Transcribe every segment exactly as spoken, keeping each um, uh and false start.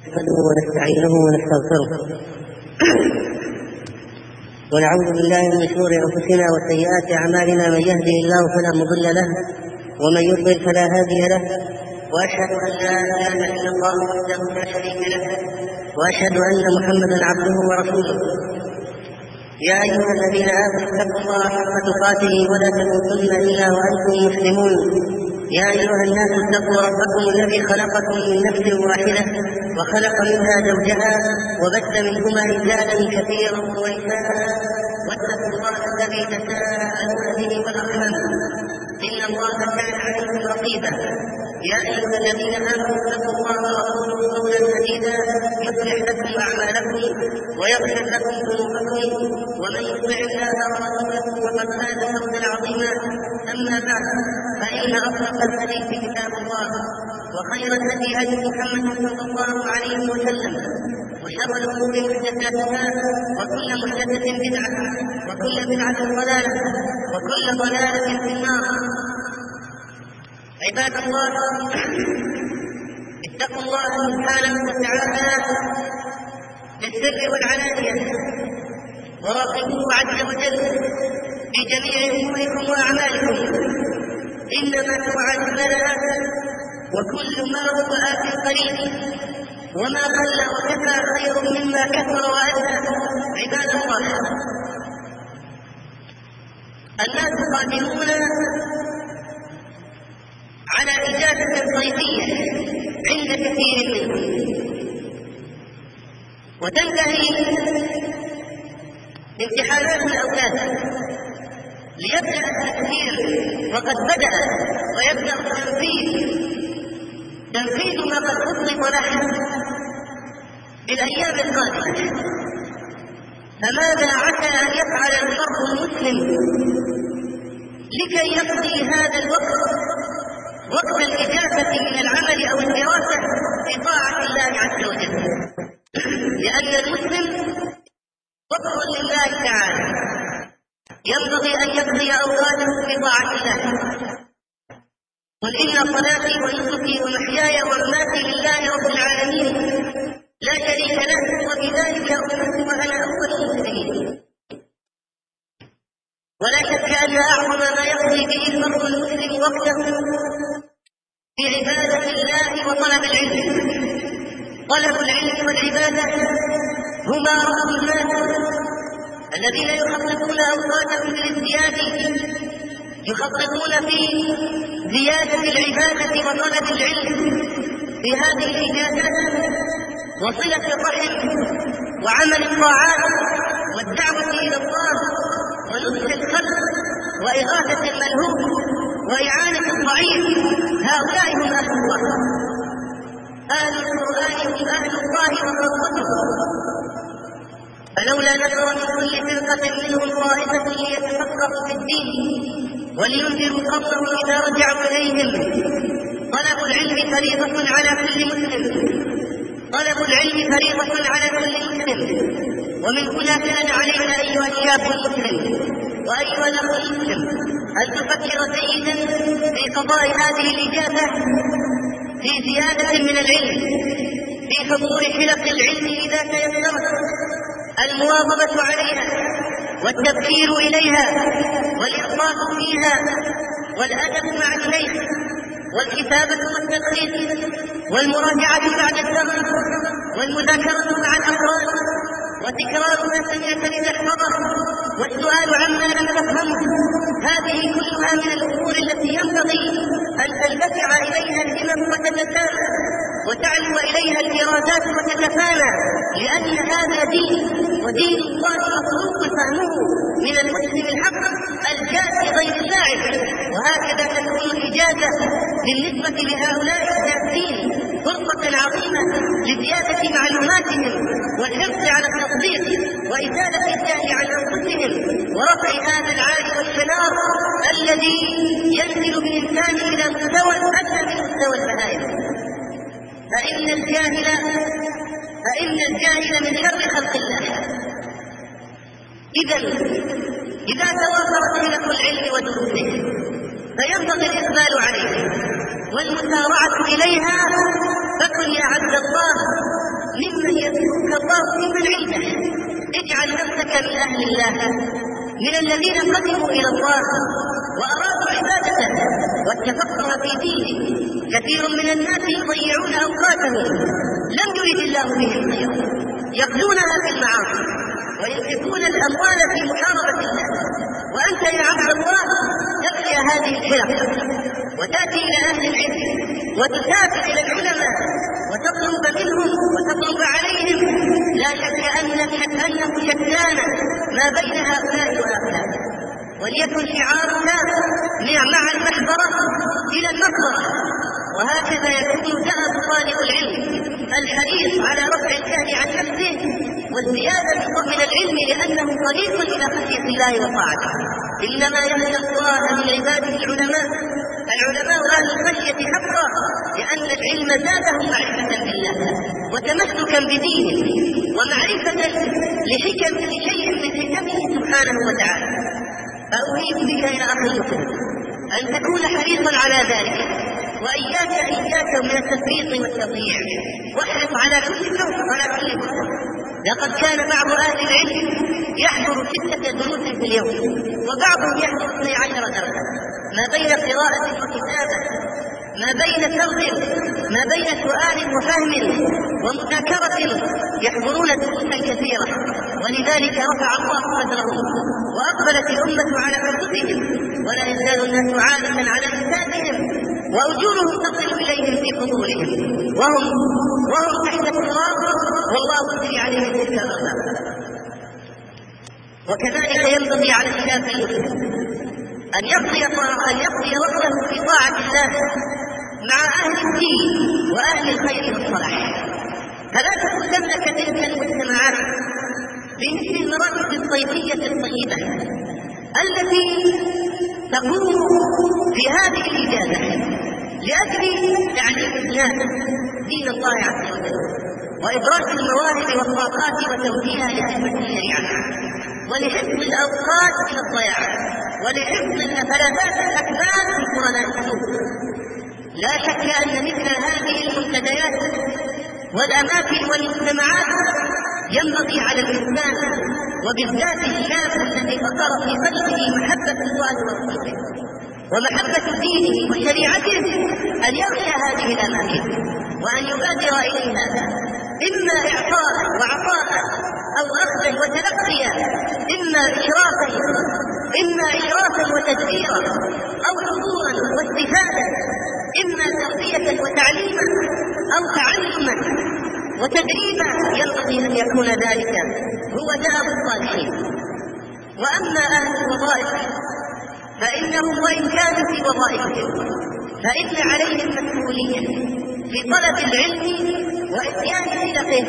نحمده ونستعينه ونستغفره ونعوذ بالله من شرور انفسنا وسيئات اعمالنا، من يهده الله فلا مضل له ومن يضلل فلا هادي له، واشهد ان لا اله الا الله وحده لا شريك له، واشهد ان محمدا عبده ورسوله. يا ايها الذين امنوا اتقوا الله حق تقاته ولا تموتن الا وانتم مسلمون. يا أيها الناس اتقوا ربكم الذي خلقكم من نفس واحدة وخلق منها زوجها وبث منهما رجالا كثيرا ونساء، واتقوا الله الذي تساءلون به والأرحام إن الله كان عليكم رقيبا. يا أيها الذين آمنوا اتقوا الله وقولوا قولا سديدا يصلح لكم أعمالكم ويغفر لكم ذنوبكم، ومن يطع الله ورسوله فقد فاز فوزا عظيما. أما بعد، فإن أصدق الحديث كتاب الله، وخير الهدي هدي محمد صلى الله عليه وسلم، وشر الأمور محدثاتها، وكل محدثة بدعة، وكل بدعة ضلالة، وكل ضلالة في النار. عباد الله، اتقوا الله سبحانه وتعالى بالسر والعلانية، وراقبوه عز وجل في جميع أموركم وأعمالكم، إنما توعدون لآت، وكل ما هو آت قريب، وما قل وكفى خير مما كثر وأدى. عباد الله، الناس قادمون على إجازة صيفية عند كثير منهم، وتنتهي امتحانات الأولاد ليبدأ التفكير، وقد بدأ ويبدأ التنفيذ تنفيذ ما قد أطلق له بالأيام القادمة. فماذا عسى أن يفعل المرء المسلم لكي يقضي هذا الوقت، وقت الإجازة من العمل أو الدراسة، بطاعة الله عز وجل؟ لأن المسلم وقت لله تعالى، ينبغي أن يقضي أوقاته بطاعة الله. قل إن صلاتي ونسكي ومحياي ومماتي لله رب العالمين لا شريك له، وبذلك أمرت وأنا أول المسلمين. ولا شك أن أعظم ما يقضي به المرء المسلم وقته في عبادة الله وطلب العلم. طلب العلم والعبادة هما رأس المال. الذين يخططون أوقاتهم للازدياد يخططون في زيادة العبادة وطلب العلم في هذه الإجازات، وصلة الرحم وعمل الطاعات والدعوة إلى الله ونصح الخلق وإغاثة الملهوف وإعانة الضعيف. هؤلاء هم أهل الله، أهل القرآن هم أهل الله وخاصته. فلولا نفر من كل فرقة منهم طائفة ليتفقهوا في الدين ولينذروا قومهم إذا رجعوا إليهم. طلب العلم فريضة على كل مسلم، طلب العلم فريضة على كل مسلم. ومن هنا كان علينا أيها الشاب المسلم وأيها الأخ المسلم أن تفكر جيدا في قضاء هذه الإجازة في زيادة من العلم، في حضور حلق العلم إذا تيسرت، المواظبة عليها والتبكير إليها والإخلاص فيها والأدب مع الشيخ والكتابة والتدريس والمراجعة بعد الدرس والمذاكرة مع الأقران وتكرار ما سمعت لتحفظه والسؤال عما لم تفهمه. هذه كلها من الأمور التي ينبغي أن تندفع إليها الهمم وتتسامى وتعلو إليها الإرادات وتتفانى، لأن هذا دين، ودين الله مطلوب فهمه من المسلم الحق الجاد غير اللاعب. وهكذا تكون الإجازة بالنسبة لهؤلاء الدارسين فرصة عظيمة لزيادة معلوماتهم والحرص على التطبيق وإزالة الجهل عن أنفسهم ورفع هذا العالي والشنار الذي ينزل بالإنسان إلى مستوى أدنى من مستوى البهائم. فإن الجاهل فإن الجاهل من شر خلق الله. إذا إذا توافرت حلق العلم ودروسه فينبغي الإقبال عليه والمسارعة إليها. فكن يا عبد الله طالبا علمه. اجعل نفسك من أهل الله، من الذين قدموا إلى الله وأرادوا عبادته والتفقه في دينه. كثير من الناس يضيعون أوقاتهم لم يرد الله بهم خيرا، يقضونها في المعاصي وينفقون الأموال في محاربة الله، وأنت يا عبد الله تبقي هذه الحلق وتأتي إلى أهل العلم وتسافر إلى العلماء وتطلب منهم وتطلب عليهم. لا شك أن أنه شتان ما بين هؤلاء وهؤلاء. وليكن شعارنا مع المحبرة إلى المقبرة. وهكذا يكون دأب طالب العلم الحريص على رفع الجهل عن نفسه والزيادة من العلم، لأنه طريق إلى خشية الله وطاعته. إنما يخشى الله من عباده العلماء، العلماء أهل الخشية حقا، لأن العلم زادهم معرفة بالله وتمسكا بدينه ومعرفة لحكم لشيء من حكمه سبحانه وتعالى. فأريد بك يا أخي المسلم أن تكون حريصا على ذلك، وإياك إياك من التفريط والتضييع، واحرص على كل كون وعلى كل كتب. لقد كان بعض أهل العلم يحضر ستة دروس في اليوم، وبعضهم يحضر اثني عشر درسا، ما بين قراءة وكتابة، ما بين سرد، ما بين سؤال وفهم ومذاكرة، يحضرون دروسا كثيرة. ولذلك رفع الله قدرهم وأقبلت الأمة على كتبهم، ولا يزال الناس عالما على لسانهم، وأجورهم تصل إليهم في قبورهم، وهم وهم تحت التراب والله يجري عليهم تلك الأرض. وكذلك ينبغي على الشاب المسلم أن يقضي أن يقضي وقته في طاعة الله مع أهل الدين وأهل الخير والصلاح. فلا تتسلك تلك المجتمعات بمثل المراكز الصيفية الطيبة التي تقوم في هذه الإجازة لأجل تعليم الناس دين الله عز وجل، وإدراك المواهب والطاقات وتوجيهها لأئمة الشريعة، ولحفظ الأوقات من الضياع، ولحفظ النفلات الأكباد في قرناء السوق. لا شك أن مثل هذه المنتديات والأماكن والمجتمعات ينبغي على الإنسان وبالذات الشاب الذي فطر في قلبه محبة الله ورسوله ومحبة دينه وشريعته أن يغشى هذه الأماكن وأن يبادر إليها، إما إعطاء وعطاء أو أخذا وتلقيا، إما إشرافا إما إشرافا وتدبيرا، أو حضورا واستفادة، إما تربية وتعليما أو تعلما وتدريبا. ينبغي أن يكون ذلك هو دأب الصالحين. وأما أهل الوظائف فإنهم وإن كانوا في وظائفهم فإن عليهم مسؤولية في طلب العلم وإتيان صدقه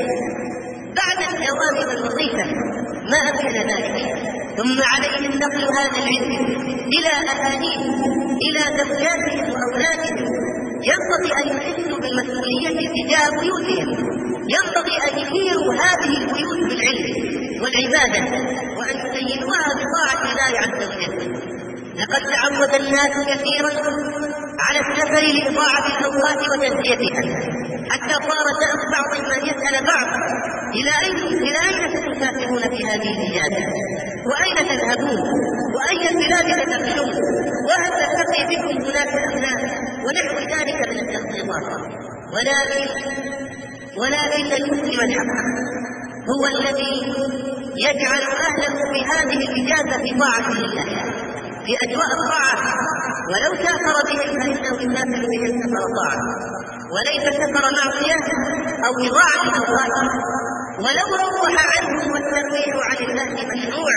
بعد الدوام والوظيفة ما أمكن ذلك، ثم عليهم نقل هذا العلم إلى أهاليهم إلى زوجاتهم وأولادهم. ينبغي أن يحسوا بالمسؤولية تجاه بيوتهم، ينبغي أن يثيروا هذه البيوت بالعلم والعبادة وأن يزينوها بطاعة الله عز وجل. لقد تعود الناس كثيرا على السفر لإضاعة الأوقات وتزكيتها، حتى صار دأب بعض من يسأل بعض إلى أين إلى أين ستسافرون في هذه الإجازة؟ وأين تذهبون؟ وأي البلاد تدخلون؟ وهل تلتقي بكم هناك أم لا؟ ونحو ذلك من التخطيطات. ولكن ولكن المسلم الحق هو الذي يجعل أهله في هذه الإجازة في طاعة الله في أجواء الطاعة، ولو سافر بهم فإنه يسافر بهم سفر طاعة وليس سفر معصية أو إضاعة الأوقات. ولو روح عنهم والترويح عن الله مشروع،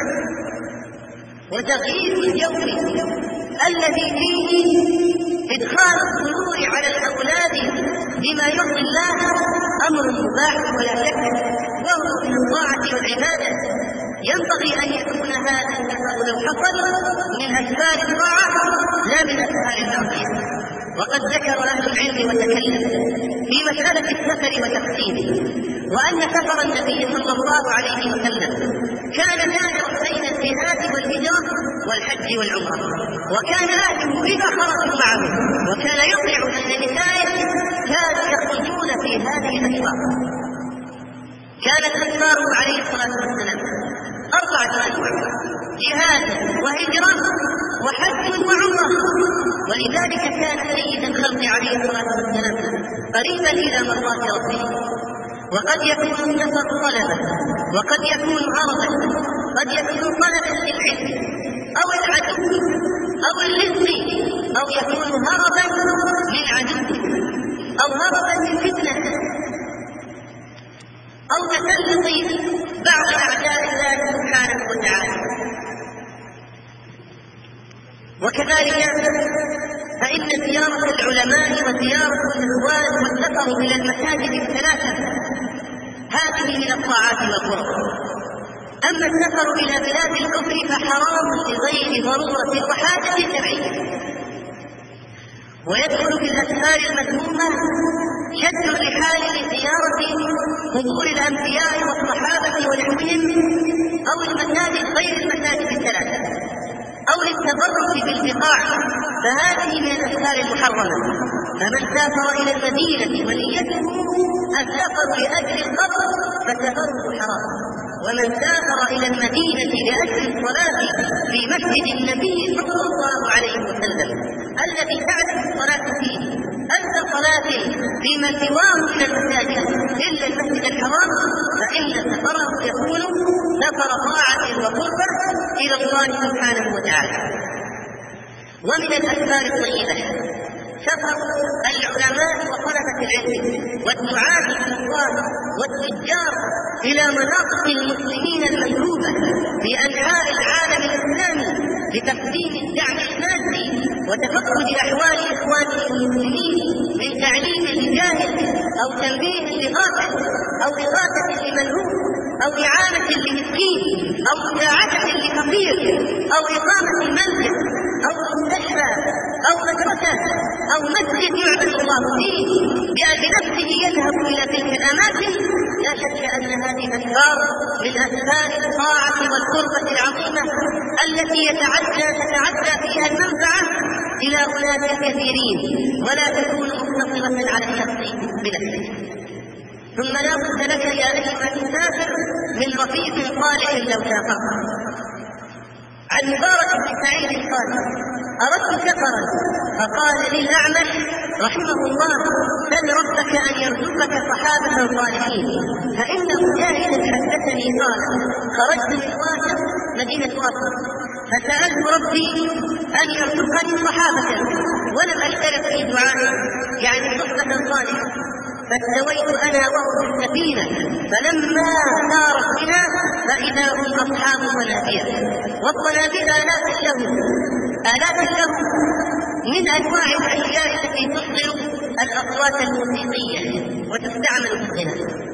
وتغيير الجو الذي فيه إدخال السرور على الأولاد بما يرضي الله أمر مباح ولا شك، وهو من الطاعة والعبادة. ينبغي أن يكون هذا السفر لو حصل من أسباب الطاعة لا من أسباب المعصية. وقد ذكر أهل العلم وتكلم في مسألة السفر وتقسيمه، وأن سفر النبي صلى الله عليه وسلم كان جامعا بين الجهاد والهجرة والحج والعمرة، وكان أهله إذا خرجوا معه، وكان يطيع بين نسائه كانوا يخرجون في هذه الأسواق. كان الأسفار عليه الصلاة والسلام أربعة أنواع: جهاد وهجرة وحج وعمرة. ولذلك كان سيد الخلق عليه الصلاة والسلام قريبا إلى مرضاة ربه. وقد يكون السفر طلبا، وقد يكون عرضا، قد يكون طلبا للعلم أو العدو أو اللذ، أو يكون هربا من عدو أو هربا من فتنة أو تسلط بعض أعداء الله سبحانه وتعالى. وكذلك فإن زيارة العلماء وزيارة الإخوان والسفر إلى المساجد الثلاثة هذه من الطاعات والقرب. أما السفر إلى بلاد الكفر فحرام لغير ضرورة وحاجة شرعية. ويدخل في الأسفار المذمومة شد الرحال لزيارة قبور الأنبياء والصحابة ونحوهم، أو المساجد غير المساجد الثلاثة، أو للتبرك بالبقاع، فهذه من الأسفار المحرمة. فمن سافر إلى المدينة ونيته السفر لأجل القبر فسفره حرام. ومن سافر إلى المدينة لأجل الصلاة في مسجد النبي صلى الله عليه وسلم الذي تعرف الصلاة فيه أنت صلاة فيما سواه من المساجد إلا المسجد الحرام، فإن سفره يكون سفر طاعة وقربة إلى الله سبحانه وتعالى. ومن الأسفار الطيبة سفر العلماء وطلبة العلم والدعاة إلى الله والتجار إلى مناطق المسلمين المشهورة في أنحاء العالم الإسلامي لتقديم الدعم المادي وتفقد أحوال إخوانهم المسلمين من تعليم لجاهل أو تنبيه لغافل أو إغاثة لملهوف أو إعانة لمسكين أو مساعدة لفقير أو إقامة منزل أو مستشفى أو مدرسة أو مسجد يعبد الله فيه بأن نفسه يذهب إلى تلك الأماكن. لا شك أن هذه الأسفار من أسفار الطاعة والقربة العظيمة التي يتعدى تتعدى فيها المنفعة إلى أولاد كثيرين ولا تكون مقتصرة على الشخص بنفسه. ثم لا بد لك يا أيها المسافر من رفيق صالح لو سافرت. عن مبارك بن سعيد قال: أردت سفرا فقال لي الأعمش رحمه الله: سل ربك أن يرزقك صحابة صالحين، فإن مجاهدا حدثني قال: خرجت من واسط مدينة واسط فسألت ربي أن يرزقني صحابة ولم أشترك في دعائي يعني صحبة صالحة، فاستويت أنا وهو في السفينة فلما سارت بنا فإذا هم أصحاب منابير، والصنابير آلاف لهم آلاف لهم من أنواع الأشياء التي تصدر الأصوات الموسيقية وتستعمل في الغناء.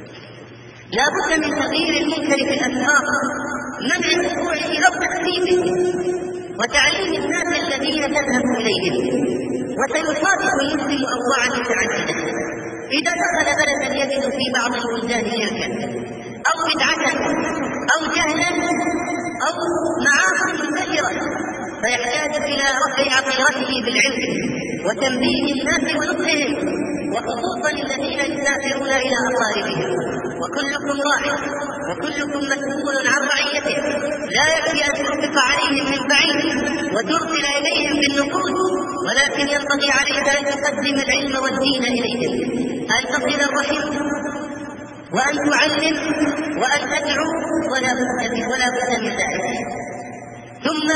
لا بد من تغيير المنكر في الأسواق، منع الوقوع أو تكذيبه، وتعليم الناس الذين تذهب إليهم. وسيصادف المسلم أوضاعا متعددة إذا دخل بلدا يجد في بعض البلدان شركا أو بدعة أو جهلا أو معاصي منتشرة، فيحتاج إلى رفع عقيرته بالعلم وتنبيه الناس ونصحهم، وخصوصا الذين يسافرون إلى أقاربهم. وكلكم راع وكلكم مسؤول عن رعيته، لا يكفي أن تنفق عليهم من بعيد وترسل إليهم بالنقود، ولكن ينبغي عليك أن تقدم العلم والدين إليهم، أن تصل الرحم وأن تعلم وأن تدعو، ولا بد ولا بد من ذلك. ثم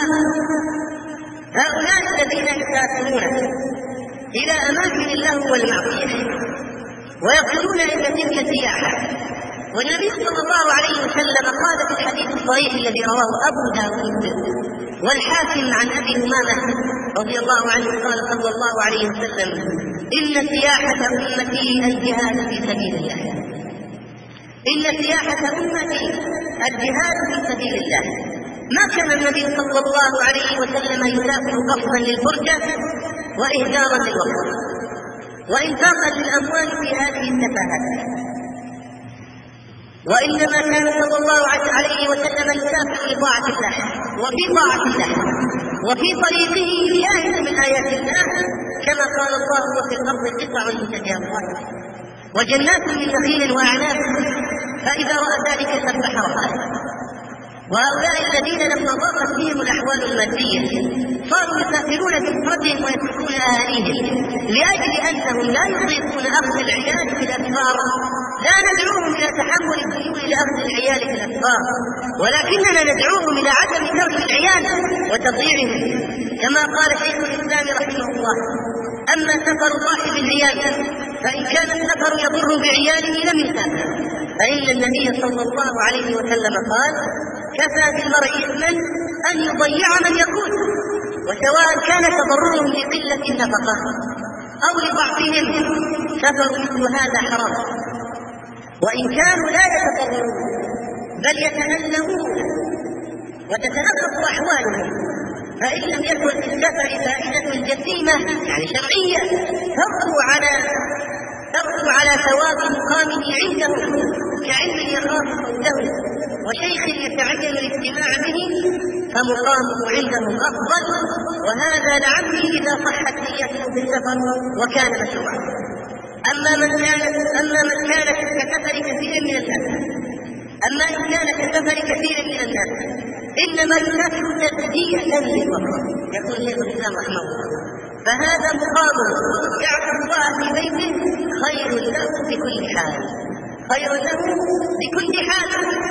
هؤلاء الذين يسافرون إلى أماكن اللهو والمعصية ويقولون إن تلك سياحة، والنبي صلى الله عليه وسلم قال في الحديث الصحيح الذي رواه أبو داود والحاكم عن أبي أمامة رضي الله عنه قال صلى الله عليه وسلم: إن سياحة أمتي الجهاد في سبيل الله. إن سياحة أمتي الجهاد في سبيل الله. ما كان النبي صلى الله عليه وسلم يسافر قصدا للفرجة وإهدارا للوقت وإنفاقا للأموال في هذه التفاهات، وإنما كان صلى الله عليه وسلم يسافر لطاعة الله وفي طاعة الله وفي طريقه لآية من آيات الله، كما قال الله: وفي الأرض قطع متجاورات وجنات من نخيل وأعناب فإذا رأى ذلك سبح ربه. وهؤلاء الذين لما ضاقت بهم الأحوال المادية صاروا يسافرون بمفردهم ويتركون أهاليهم لأجل أنهم لا يطيقون أخذ العيال في الأسفار. لا ندعوهم إلى تحمل الديون لأخذ العيال في الأسفار، ولكننا ندعوهم إلى عدم ترك العيال وتضييعهم، كما قال شيخ الإسلام رحمه الله: أما سفر صاحب العيال فإن كان السفر يضر بعياله لم يسافر، فإن النبي صلى الله عليه وسلم قال: كفى بالمرء إثما أن يضيع من يقول، وسواء كان تضررهم بقلة النفقة أو لضعفهم سفر مثل هذا حرام. وإن كانوا لا يتضررون بل يتألمون وتتنقص أحوالهم، فإن لم يكن في السفر فائدة جسيمة يعني شرعية ترجو على ترجو على ثواب مقامه عندهم كعلم يخاف عنده وشيخ يتعين الاجتماع به، فمقامه عندهم أفضل، وهذا لعمه إذا صحت نيته بالسفر وكان مشروعا. أما من كان أما من كان كسفر كثير من الناس أما إن كان كسفر كثير من الناس إنما يسافر تبدية للوطن، يقول شيخ الإسلام رحمه الله، فهذا مقام يعبد الله في بيته خير له بكل حال، خير له بكل حال.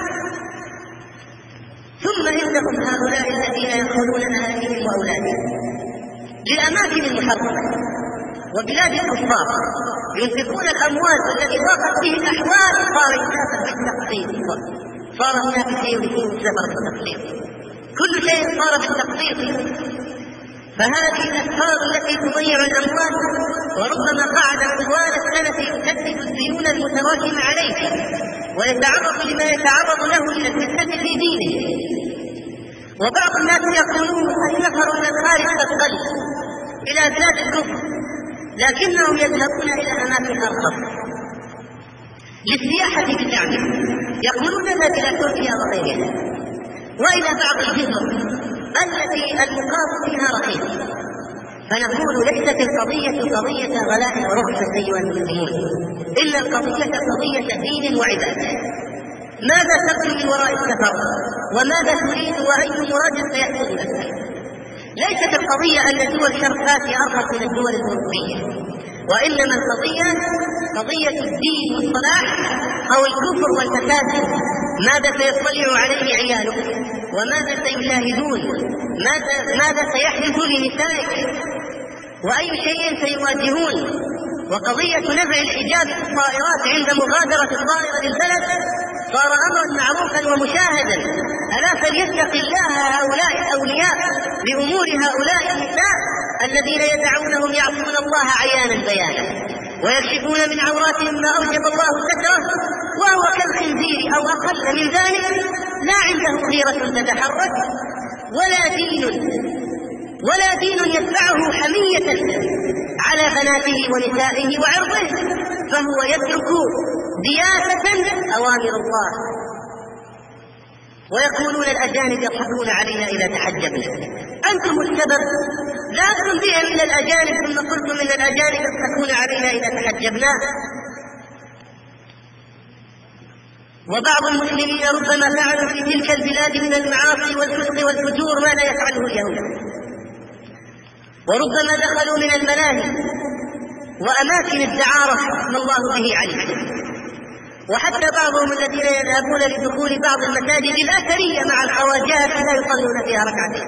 ثم إنهم هؤلاء الذين يدخلون أهاليهم وأولادهم للأماكن المحرمة وبلاد الكفار ينفقون الأموال التي ضاقت به الأحوال، صار يسافر بالتقسيط، صار هناك شيء يكون سفر بالتقسيط، كل شيء صار بالتقسيط. فهذه الأسفار التي تضيع الأموال وربما قعد طوال السنة يسدد الديون المتراكمة عليه ويتعرض لما يتعرض له من الفتنة في دينه. وبعض الناس يقولون السفر من الخارج أقل إلى بلاد الكفر، لكنهم يذهبون إلى أماكن أرخص للسياحة بالنعمة، يقولون نذهب إلى تركيا وغيرها وإلى بعض الجزر التي المقام فيها رخيص. فنقول ليست القضية قضية غلاء ورخصة أيها المسلمون، إلا القضية قضية دين وعبادة. ماذا تقصد من وراء السفر؟ وماذا تريد؟ وأي مراد سيحصل لك؟ ليست القضية أن دول شرق آسيا أرخص من الدول الأوروبية، وإنما القضية قضية الدين والصلاح أو الكفر والفساد. ماذا سيطلع عليه عيالك؟ وماذا سيشاهدون؟ ماذا, ماذا سيحدث لنسائك؟ وأي شيء سيواجهون؟ وقضية نزع الحجاب في الطائرات عند مغادرة الطائرة للبلد صار أمرا معروفا ومشاهدا. ألا فليتق الله هؤلاء الأولياء بأمور هؤلاء النساء الذين يدعونهم يعصون الله عيانا بيانا ويكشفون من عوراتهم ما أوجب الله ستره، وهو كالخنزير أو أقل من ذلك، لا عنده غيرة تتحرك ولا دين ولا دين يدفعه حمية على بناته ونسائه وعرضه، فهو يترك دياسة أوامر الله. ويقولون الأجانب يضحكون علينا إذا تحجبنا، أنتم السبب، ذهبتم بهم إلى الأجانب ثم قلتم إن الأجانب يضحكون علينا إذا تحجبنا. وبعض المسلمين ربما فعلوا في تلك البلاد من المعاصي والفسق والفجور ما لا يفعله اليهود، وربما دخلوا من الملاهي وأماكن الدعارة ما الله به عليم. وحتى بعضهم الذين يذهبون لدخول بعض المساجد الأثرية مع الخواجات لا يصلون فيها ركعتين.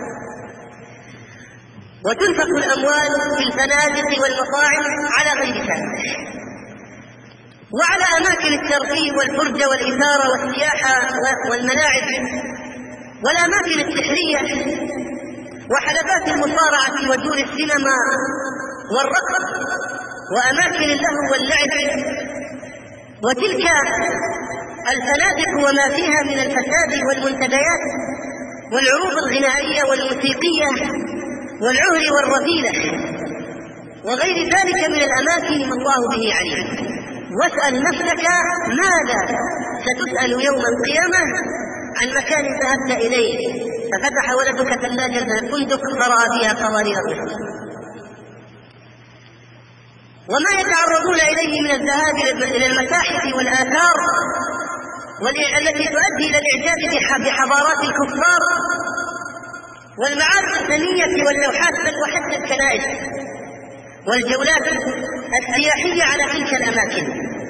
وتنفق الأموال في الفنادق والمطاعم على غير سبيل، وعلى أماكن الترفيه والفرجة والإثارة والسياحة والملاعب والأماكن السحرية وحلبات المصارعة ودور السينما والرقص وأماكن اللهو واللعب. وتلك الفنادق وما فيها من الفساد والمنتديات والعروض الغنائية والموسيقية والعهر والرذيلة وغير ذلك من الأماكن ما الله به عليم. واسأل نفسك ماذا ستسأل يوم القيامة عن مكان ذهبت إليه ففتح ولدك ثلاجة الفندق فرأى فيها قوارير الرزق. وما يتعرضون إليه من الذهاب إلى المتاحف والآثار والتي تؤدي إلى الإعجاب بحضارات الكفار والمعارف الفنية واللوحات بل وحتى الكنائس والجولات السياحية على تلك الأماكن.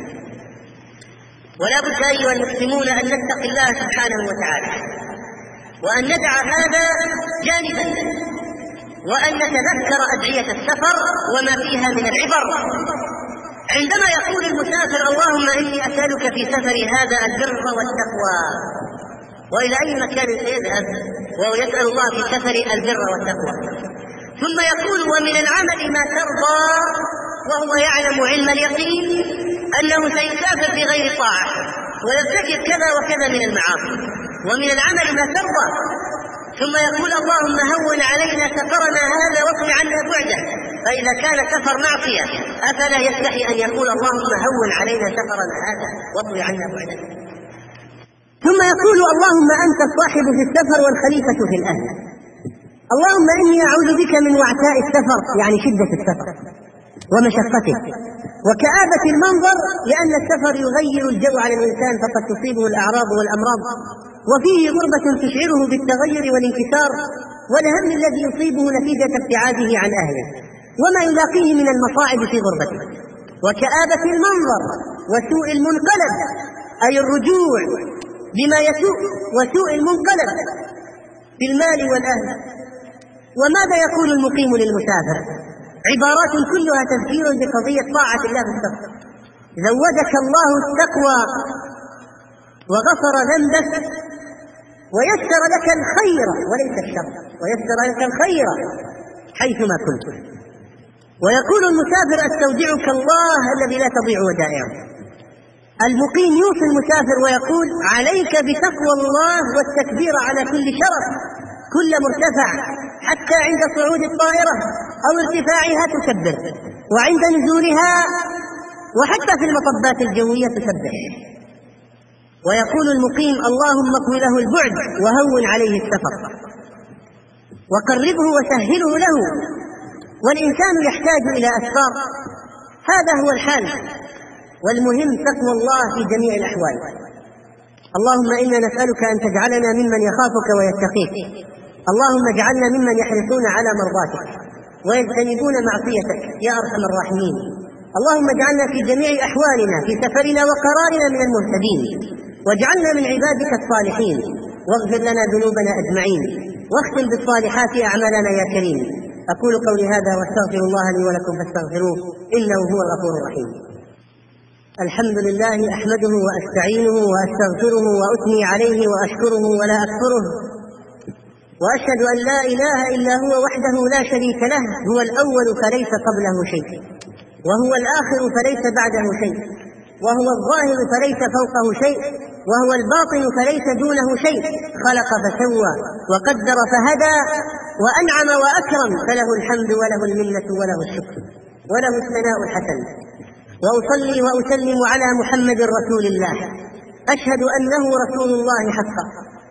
ولا بد أيها المسلمون أن نتقي الله سبحانه وتعالى وأن ندع هذا جانبا وأن نتذكر أدعية السفر وما فيها من العبر. عندما يقول المسافر اللهم إني أسألك في سفري هذا البر والتقوى، وإلى أي مكان سيذهب وهو يسأل الله في سفر البر والتقوى، ثم يقول ومن العمل ما ترضى، وهو يعلم علم اليقين أنه سيسافر بغير طاعة ويرتكب كذا وكذا من المعاصي، ومن العمل ما ترضى، ثم يقول اللهم هون علينا سفرنا هذا واطل عنا بعده. فإذا كان سفر معصية أفلا يستحي أن يقول اللهم هون علينا سفرنا هذا واطل عنا بعده؟ ثم يقول اللهم أنت الصاحب في السفر والخليفة في الأهل، اللهم إني أعوذ بك من وعثاء السفر، يعني شدة السفر ومشقته وكآبة المنظر، لأن السفر يغير الجو على الإنسان فقد تصيبه الأعراض والأمراض، وفيه غربة تشعره بالتغير والانكسار والهم الذي يصيبه نتيجة ابتعاده عن أهله وما يلاقيه من المصاعب في غربته، وكآبة المنظر وسوء المنقلب أي الرجوع بما يسوء وسوء المنقلب في المال والأهل. وماذا يقول المقيم للمسافر؟ عبارات كلها تذكير بقضية طاعة الله في السفر. زودك الله التقوى وغفر ذنبك ويسر لك الخير وليس الشر، ويسر لك الخير حيثما كنت. ويقول المسافر استودعك الله الذي لا تضيع ودائعه. المقيم يوصي المسافر ويقول عليك بتقوى الله والتكبير على كل شرف، كل مرتفع، حتى عند صعود الطائرة أو ارتفاعها تكبر، وعند نزولها، وحتى في المطبات الجوية تسبح. ويقول المقيم اللهم اطوي له البعد وهون عليه السفر وقربه وسهله له. والإنسان يحتاج إلى أسفار، هذا هو الحال، والمهم تقوى الله في جميع الأحوال. اللهم إنا نسألك أن تجعلنا ممن يخافك ويتقيك، اللهم اجعلنا ممن يحرصون على مرضاتك ويجتنبون معصيتك يا أرحم الراحمين. اللهم اجعلنا في جميع أحوالنا في سفرنا وقرارنا من المهتدين، واجعلنا من عبادك الصالحين، واغفر لنا ذنوبنا أجمعين، واختم بالصالحات أعمالنا يا كريم. أقول قولي هذا واستغفر الله لي ولكم فاستغفروه إنه هو الغفور الرحيم. الحمد لله أحمده وأستعينه وأستغفره وأثني عليه وأشكره ولا أكفره، وأشهد أن لا إله إلا هو وحده لا شريك له، هو الأول فليس قبله شيء، وهو الآخر فليس بعده شيء، وهو الظاهر فليس فوقه شيء، وهو الباطن فليس دونه شيء، خلق فسوى وقدر فهدى وأنعم وأكرم، فله الحمد وله المنة وله الشكر وله الثناء الحسن. وأصلي وأسلم على محمد رسول الله، أشهد أنه رسول الله حقا،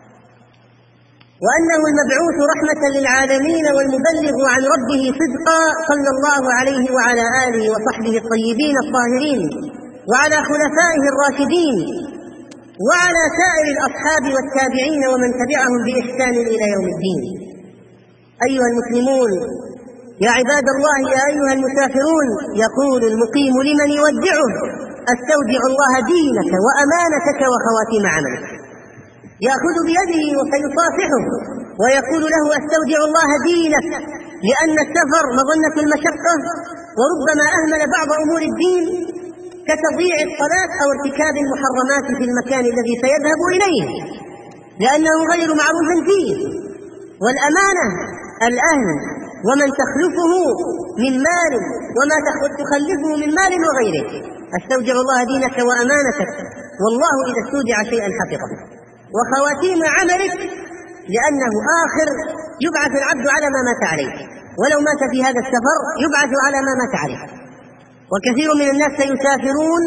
وأنه المبعوث رحمة للعالمين والمبلغ عن ربه صدقا، صلى الله عليه وعلى آله وصحبه الطيبين الطاهرين، وعلى خلفائه الراشدين، وعلى سائر الأصحاب والتابعين ومن تبعهم بإحسان إلى يوم الدين. أيها المسلمون يا عباد الله، يا أيها المسافرون، يقول المقيم لمن يودعه استودع الله دينك وأمانتك وخواتيم عملك. يأخذ بيده وسيصافحه ويقول له استودع الله دينك، لأن السفر مظنة المشقة، وربما أهمل بعض أمور الدين كتضييع الصلاة أو ارتكاب المحرمات في المكان الذي سيذهب إليه لأنه غير معروف فيه. والأمانة الأهل ومن تخلفه من مال وما تخلفه من مال وغيره. استودع الله دينك وأمانتك، والله إذا استودع شيئا حفظه. وخواتيم عملك، لأنه آخر يبعث العبد على ما مات عليه، ولو مات في هذا السفر يبعث على ما مات عليه. وكثير من الناس سيسافرون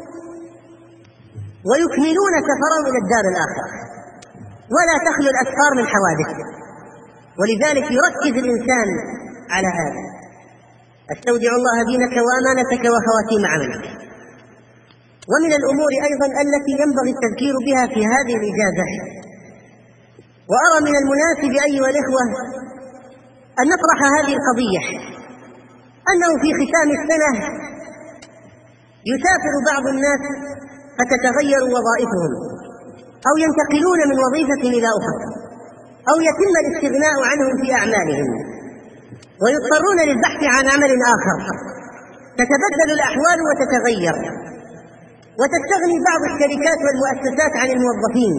ويكملون سفرهم إلى الدار الآخرة، ولا تخلو الأسفار من حوادث، ولذلك يركز الإنسان على هذا. استودع الله دينك وأمانتك وخواتيم عملك. ومن الأمور أيضا التي ينبغي التذكير بها في هذه الإجازة، وأرى من المناسب أيها الإخوة أن نطرح هذه القضية، أنه في ختام السنة يسافر بعض الناس فتتغير وظائفهم، أو ينتقلون من وظيفة إلى أخرى، أو يتم الاستغناء عنهم في أعمالهم ويضطرون للبحث عن عمل آخر، تتبدل الأحوال وتتغير، وتستغني بعض الشركات والمؤسسات عن الموظفين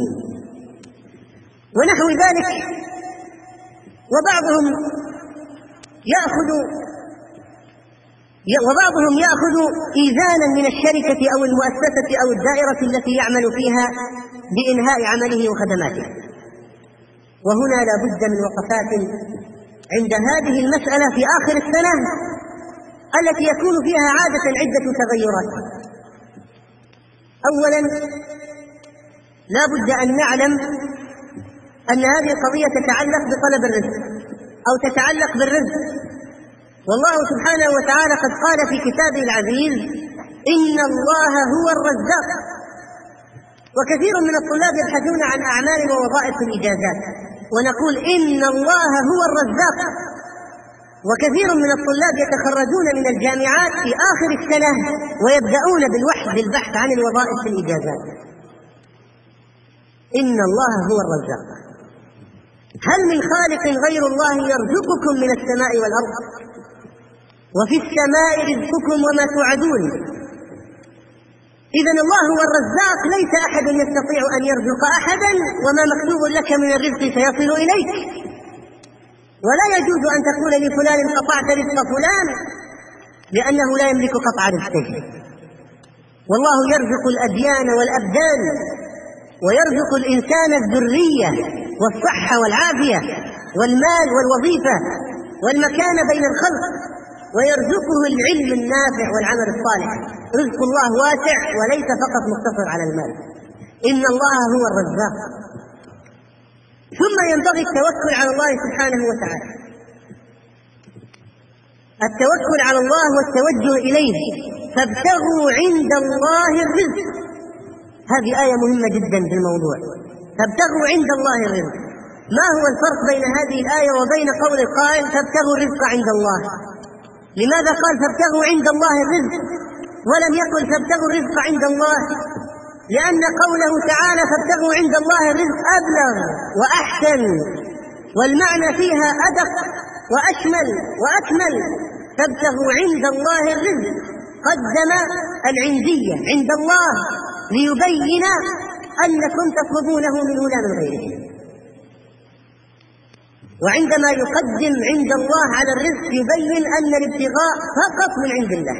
ونحو ذلك، وبعضهم يأخذ وبعضهم يأخذ إيذانا من الشركة أو المؤسسة أو الدائرة التي يعمل فيها بإنهاء عمله وخدماته. وهنا لا بد من وقفات عند هذه المسألة في آخر السنة التي يكون فيها عادة عدة تغيرات. أولا لا بد أن نعلم أن هذه القضية تتعلق بطلب الرزق أو تتعلق بالرزق، والله سبحانه وتعالى قد قال في كتابه العزيز: إن الله هو الرزاق. وكثير من الطلاب يبحثون عن أعمال ووظائف في الإجازات، ونقول إن الله هو الرزاق. وكثير من الطلاب يتخرجون من الجامعات في آخر السنة ويبدأون بالوحث بالبحث عن الوظائف في الإجازات. إن الله هو الرزاق. هل من خالق غير الله يرزقكم من السماء والأرض؟ وفي السماء رزقكم وما توعدون. إذن الله هو الرزاق، ليس أحد يستطيع أن يرزق أحدا، وما مكتوب لك من الرزق سيصل إليك. ولا يجوز أن تقول لفلان قطعت رزق فلان، لأنه لا يملك قطع رزقه. والله يرزق الأديان والأبدان، ويرزق الإنسان الذرية والصحة والعافية والمال والوظيفة والمكان بين الخلق، ويرزقه العلم النافع والعمل الصالح. رزق الله واسع وليس فقط مقتصر على المال. إن الله هو الرزاق. ثم ينبغي التوكل على الله سبحانه وتعالى. التوكل على الله والتوجه إليه. فابتغوا عند الله الرزق. هذه آية مهمة جدا في الموضوع. فابتغوا عند الله الرزق. ما هو الفرق بين هذه الآية وبين قول القائل فابتغوا الرزق عند الله؟ لماذا قال فابتغوا عند الله الرزق ولم يقل فابتغوا الرزق عند الله؟ لأن قوله تعالى فابتغوا عند الله الرزق أبلغ وأحسن، والمعنى فيها أدق وأشمل وأكمل. فابتغوا عند الله الرزق، قدم العندية عند الله ليبين أنكم تطلبونه منه لا من غيره. وعندما يقدم عند الله على الرزق يبين أن الابتغاء فقط من عند الله.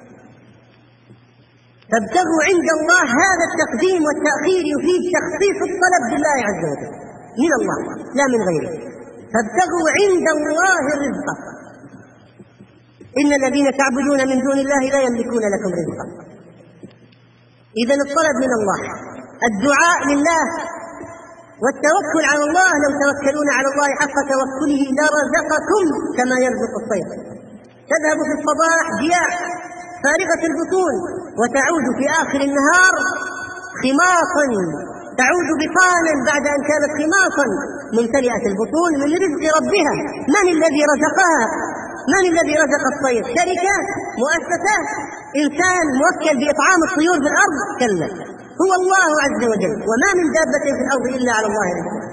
فابتغوا عند الله، هذا التقديم والتأخير يفيد تخصيص الطلب بالله عز وجل من الله لا من غيره. فابتغوا عند الله الرزق. إن الذين تعبدون من دون الله لا يملكون لكم رزقا. إذن الطلب من الله، الدعاء لله، والتوكل على الله. لو توكلون على الله حق توكله لرزقكم كما يرزق الطير. تذهب في الصباح جياع فارغة البطون، وتعود في آخر النهار خماصا، تعود بطانا بعد أن كانت خماصا ممتلئة البطون من رزق ربها. من الذي رزقها؟ من الذي رزق الطير؟ شركة؟ مؤسسة؟ إنسان موكل بإطعام الطيور في الأرض؟ كلا، هو الله عز وجل. وما من دابة في الأرض إلا على الله رزقها.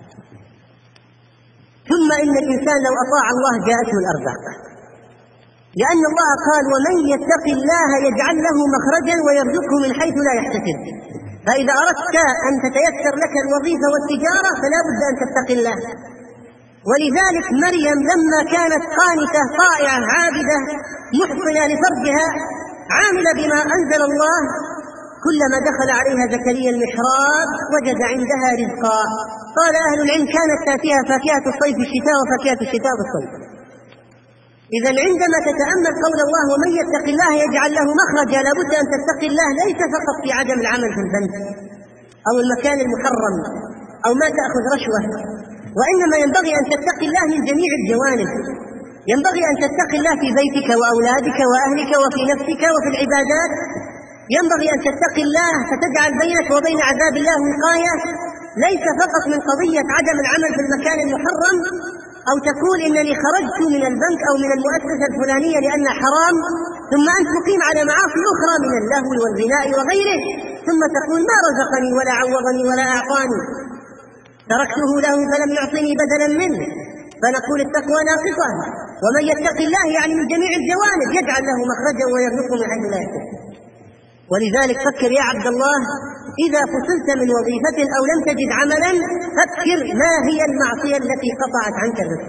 ثم إن الإنسان لو أطاع الله جاءته الأرزاق، لأن الله قال ومن يتق الله يجعل له مخرجا ويرزقه من حيث لا يحتسب. فإذا أردت أن تتيسر لك الوظيفة والتجارة فلا بد أن تتقي الله. ولذلك مريم لما كانت قانتة طائعة عابدة محصنة لفرجها عاملة بما أنزل الله، كلما دخل عليها زكريا المحراب وجد عندها رزقا. قال أهل العلم كانت تأتيها فاكهة الصيف في الشتاء وفاكهة الشتاء في الصيف. إذا عندما تتأمل قول الله ومن يتق الله يجعل له مخرجا، لابد أن تتقي الله ليس فقط في عدم العمل في البنك أو المكان المحرم أو ما تأخذ رشوة، وإنما ينبغي أن تتقي الله من جميع الجوانب. ينبغي أن تتقي الله في بيتك وأولادك وأهلك وفي نفسك وفي العبادات، ينبغي أن تتقي الله فتجعل بينك وبين عذاب الله وقاية، ليس فقط من قضية عدم العمل في المكان المحرم، أو تقول إنني خرجت من البنك أو من المؤسسة الفلانية لأنها حرام، ثم أنت مقيم على معاصي أخرى من اللهو والغناء وغيره، ثم تقول ما رزقني ولا عوضني ولا أعطاني، تركته له فلم يعطني بدلا منه. فنقول التقوى ناقصة، ومن يتق الله يعني من جميع الجوانب يجعل له مخرجا ويرزقه من حيث لا يحتسب. ولذلك فكر يا عبد الله إذا فصلت من وظيفة أو لم تجد عملا، فكر ما هي المعصية التي قطعت عنك الرزق.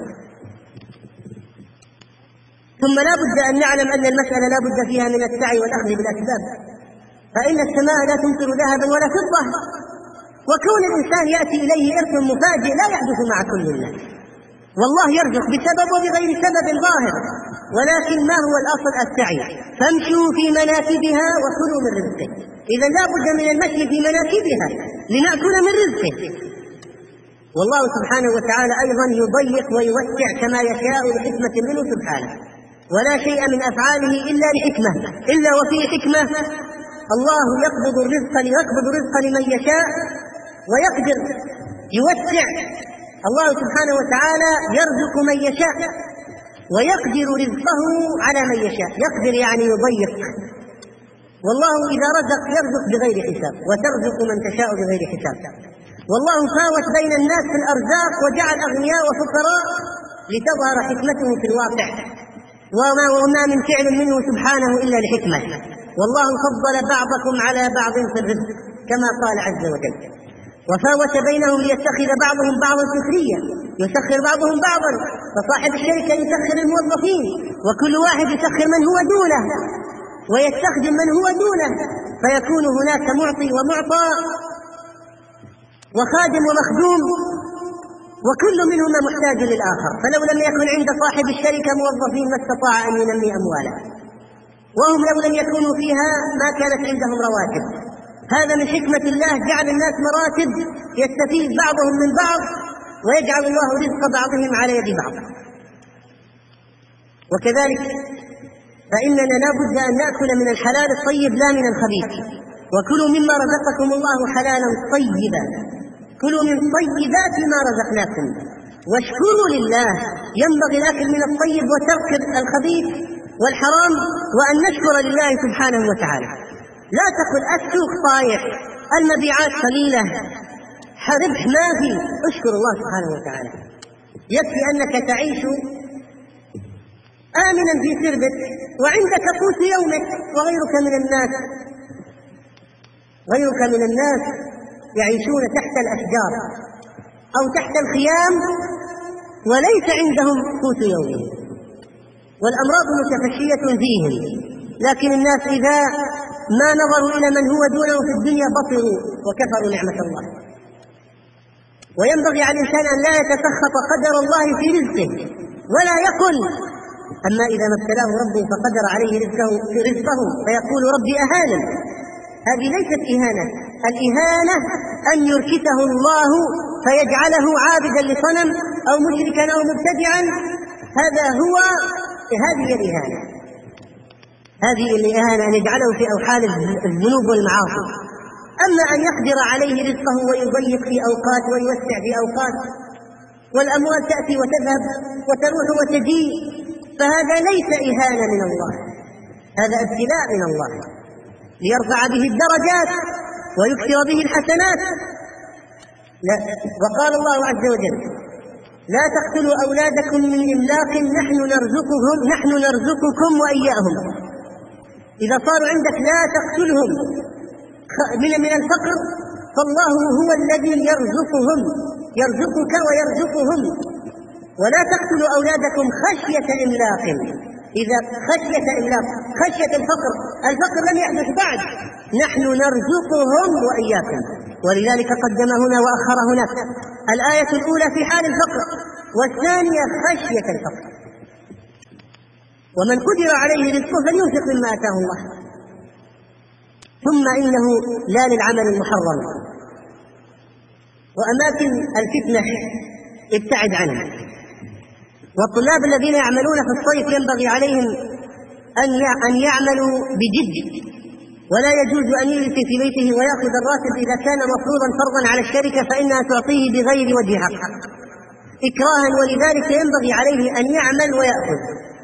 ثم لا بد أن نعلم أن المسألة لا بد فيها من السعي والأخذ بالأسباب، فإن السماء لا تمطر ذهبا ولا فضة، وكون الإنسان يأتي إليه إرث مفاجئ لا يحدث مع كل الناس، والله يرزق بسبب وبغير سبب ظاهر، ولكن ما هو الأصل؟ السعي. فامشوا في مناكبها وكلوا من رزقه. إذا لا بد من المشي في مناكبها لنأكل من رزقه. والله سبحانه وتعالى أيضا يضيق ويوسع كما يشاء لحكمة منه سبحانه، ولا شيء من أفعاله إلا لحكمة، إلا وفيه حكمة. الله يقبض الرزق يقبض الرزق لمن يشاء ويقدر يوسع. الله سبحانه وتعالى يرزق من يشاء ويقدر رزقه على من يشاء. يقدر يعني يضيق، والله إذا رزق يرزق بغير حساب، وترزق من تشاء بغير حساب. والله فاوت بين الناس في الأرزاق وجعل أغنياء وفقراء لتظهر حكمته في الواقع، وما وما من فعل منه سبحانه إلا لحكمة. والله فضل بعضكم على بعض في الرزق كما قال عز وجل، وفاوت بينهم ليتخذ بعضهم بعضا سخريا يسخر بعضهم بعضا، فصاحب الشركة يسخر الموظفين، وكل واحد يسخر من هو دونه ويستخدم من هو دونه، فيكون هناك معطي ومعطى وخادم ومخدوم، وكل منهما محتاج للآخر. فلو لم يكن عند صاحب الشركة موظفين ما استطاع أن ينمي أمواله، وهم لو لم يكونوا فيها ما كانت عندهم رواتب. هذا من حكمة الله، جعل الناس مراتب يستفيد بعضهم من بعض، ويجعل الله رزق بعضهم على يد بعض. وكذلك فإننا لا بد أن نأكل من الحلال الطيب لا من الخبيث. وكلوا مما رزقكم الله حلالا طيبا، كلوا من طيبات ما رزقناكم واشكروا لله. ينبغي الأكل من الطيب وترك الخبيث والحرام، وأن نشكر لله سبحانه وتعالى. لا تقل السوق طايح، المبيعات قليلة، ربح ما في. اشكر الله سبحانه وتعالى. يكفي أنك تعيش آمنا في سربك وعندك قوت يومك، وغيرك من الناس غيرك من الناس يعيشون تحت الأشجار أو تحت الخيام وليس عندهم قوت يومهم، والأمراض متفشية فيهم. لكن الناس إذا ما نظروا إلى من هو دونه في الدنيا بطروا وكفروا نعمة الله. وينبغي على الإنسان أن لا يتسخط قدر الله في رزقه، ولا يقل أما إذا ما ابتلاه ربه فقدر عليه رزقه في رزقه فيقول ربي أهانا. هذه ليست إهانة. الإهانة أن يركسه الله فيجعله عابدا لصنم أو مشركا أو مبتدعا، هذا هو هذه الإهانة. هذه الإهانة أن يجعله في أوحال الذنوب والمعاصي. أما أن يقدر عليه رزقه ويضيق في أوقات ويوسع في أوقات، والأموال تأتي وتذهب وتروح وتجيء، فهذا ليس إهانة من الله، هذا ابتلاء من الله ليرفع به الدرجات ويكثر به الحسنات. لا. وقال الله عز وجل لا تقتلوا أولادكم من إملاق نحن نرزقهم نحن نرزقكم وإياهم. إذا صاروا عندك لا تقتلهم من من الفقر، فالله هو الذي يرزقهم، يرزقك ويرزقهم. ولا تقتلوا أولادكم خشية إملاق. إذا خشية إملاق، خشية الفقر، الفقر لم يحدث بعد، نحن نرزقهم وإياكم. ولذلك قدم هنا وأخر هناك. الآية الأولى في حال الفقر، والثانية خشية الفقر. ومن قدر عليه رزقه فلينفق مما آتاه الله. ثم إنه لا للعمل المحرم، وأماكن الفتنة ابتعد عنها. والطلاب الذين يعملون في الصيف ينبغي عليهم أن يعملوا بجد ولا يجوز أن يجلس في بيته ويأخذ الراتب إذا كان مفروضا فرضا على الشركة فإنها تعطيه بغير وجه حق إكراها، ولذلك ينبغي عليه أن يعمل ويأخذ.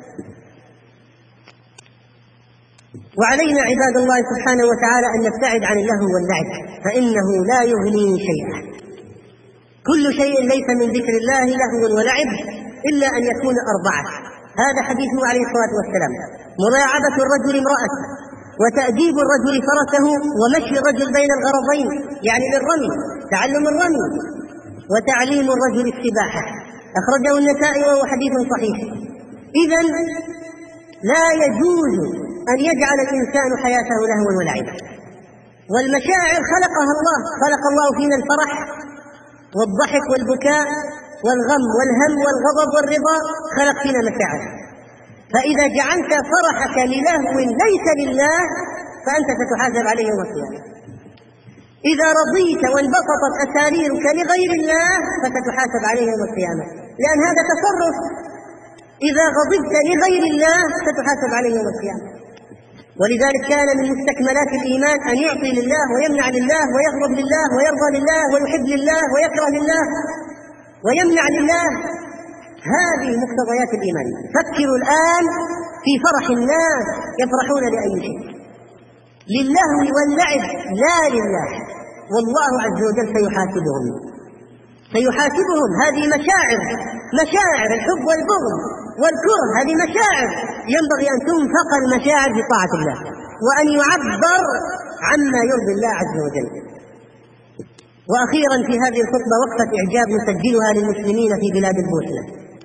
وعلينا عباد الله سبحانه وتعالى أن نبتعد عن اللهو واللعب، فإنه لا يغني شيئا. كل شيء ليس من ذكر الله لهو ولعب إلا أن يكون أربعة، هذا حديثه عليه الصلاة والسلام: ملاعبة الرجل امرأته، وتأديب الرجل فرسه، ومشي الرجل بين الغرضين يعني للرمي، تعلم الرمي، وتعليم الرجل السباحة. أخرجه النسائي وهو حديث صحيح. إذن لا يجوز أن يجعل الإنسان حياته لهوا ولعبا. والمشاعر خلقها الله، خلق الله فينا الفرح والضحك والبكاء والغم والهم والغضب والرضا، خلق فينا مشاعر. فإذا جعلت فرحك للهو ليس لله فأنت ستحاسب عليه يوم القيامة. إذا رضيت وانبسطت أساريرك لغير الله فستحاسب عليه يوم القيامة، لأن هذا تصرف. إذا غضبت لغير الله ستحاسب عليه يوم القيامة. ولذلك كان من مستكملات الإيمان أن يعطي لله ويمنع لله ويغضب لله ويرضى لله ويحب لله ويكره لله ويمنع لله. هذه مقتضيات الإيمان. فكروا الآن في فرح الناس يفرحون لأي شيء، للهو واللعب لا لله، والله عز وجل سيحاسبهم سيحاسبهم هذه مشاعر، مشاعر الحب والبغض والكره، هذه مشاعر ينبغي أن تنفق المشاعر في طاعة الله، وأن يعبر عما يرضي الله عز وجل. وأخيرا في هذه الخطبة وقفة إعجاب نسجلها للمسلمين في بلاد البوسنة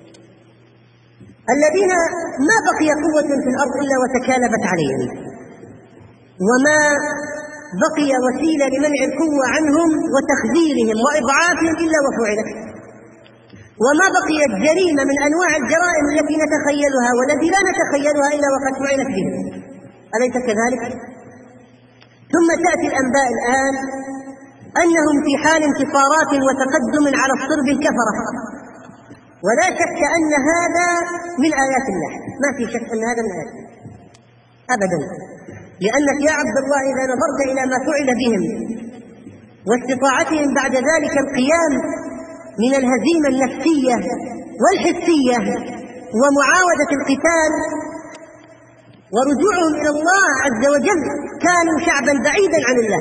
الذين ما بقي قوة في الأرض إلا وتكالبت عليهم، وما بقي وسيلة لمنع القوة عنهم وتخذيلهم وإضعافهم إلا وفعلت، وما بقيت جريمة من أنواع الجرائم التي نتخيلها والتي لا نتخيلها إلا وقد فعلت بهم، أليس كذلك؟ ثم تأتي الأنباء الآن أنهم في حال انتصارات وتقدم على الصرب الكفرة، ولا شك أن هذا من آيات الله، ما في شك أن هذا من آيات الله أبدا. لأنك يا عبد الله إذا نظرت إلى ما فعل بهم واستطاعتهم بعد ذلك القيام من الهزيمة النفسية والحسية ومعاودة القتال ورجوعهم إلى الله عز وجل، كانوا شعبا بعيدا عن الله،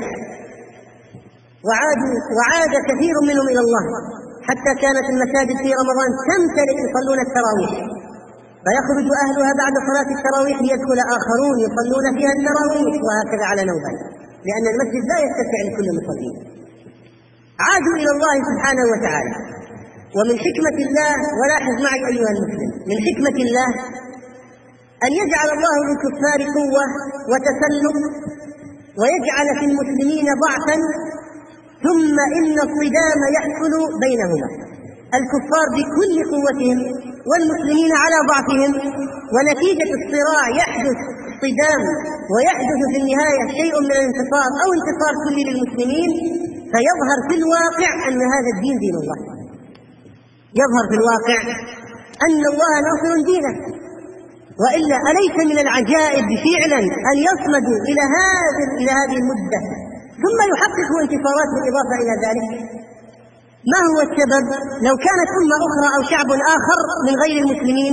وعادوا وعاد كثير منهم إلى الله، حتى كانت المساجد في رمضان تمتلئ يصلون التراويح، فيخرج أهلها بعد صلاة التراويح ليدخل آخرون يصلون فيها التراويح، وهكذا على نوبات، لأن المسجد لا يتسع لكل المصلين. عادوا إلى الله سبحانه وتعالى. ومن حكمة الله، ولاحظ معي أيها المسلم، من حكمة الله أن يجعل الله للكفار قوة وتسلط ويجعل في المسلمين ضعفا، ثم إن الصدام يحصل بينهما، الكفار بكل قوتهم والمسلمين على ضعفهم، ونتيجة الصراع يحدث صدام ويحدث في النهاية شيء من الانتصار أو انتصار كلي للمسلمين، فيظهر في الواقع أن هذا الدين دين الله، يظهر في الواقع أن الله ناصر دينه. وإلا أليس من العجائب فعلا أن يصمدوا إلى هذه إلى هذه المدة ثم يحققوا انتصارات بالإضافة إلى ذلك؟ ما هو السبب؟ لو كانت أمة أخرى أو شعب آخر من غير المسلمين،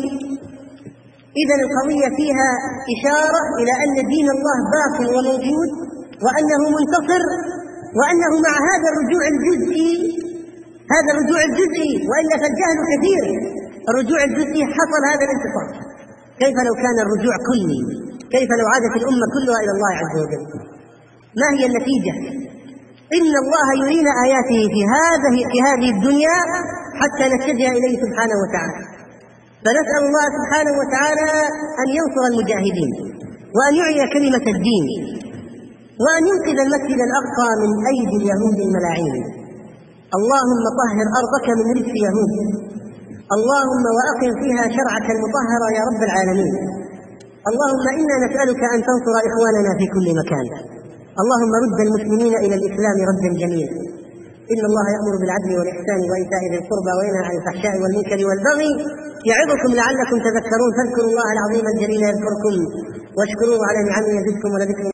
إذن القضية فيها إشارة إلى أن دين الله باق وموجود وأنه منتصر، وأنه مع هذا الرجوع الجزئي هذا الرجوع الجزئي وإلا فالجهل كثير، الرجوع الجزئي حصل هذا الانتصار. كيف لو كان الرجوع كلي؟ كيف لو عادت الأمة كلها إلى الله عز وجل؟ ما هي النتيجة؟ إن الله يرينا آياته في هذه في هذه الدنيا حتى نتجه إليه سبحانه وتعالى. فنسأل الله سبحانه وتعالى أن ينصر المجاهدين، وأن يعلي كلمة الدين، وأن ينقذ المسجد الأقصى من أيدي اليهود الملاعين. اللهم طهر أرضك من رجس يهود، اللهم وأقم فيها شرعك المطهر يا رب العالمين. اللهم إنا نسألك أن تنصر إخواننا في كل مكان. اللهم رد المسلمين إلى الإسلام ردا جميلا. إن الله يأمر بالعدل والإحسان وإيتاء ذي القربى وينهى عن الفحشاء والمنكر والبغي يعظكم لعلكم تذكرون. فاذكروا الله العظيم الجليل يذكركم، واشكروه على نعمه يزدكم، ولذكر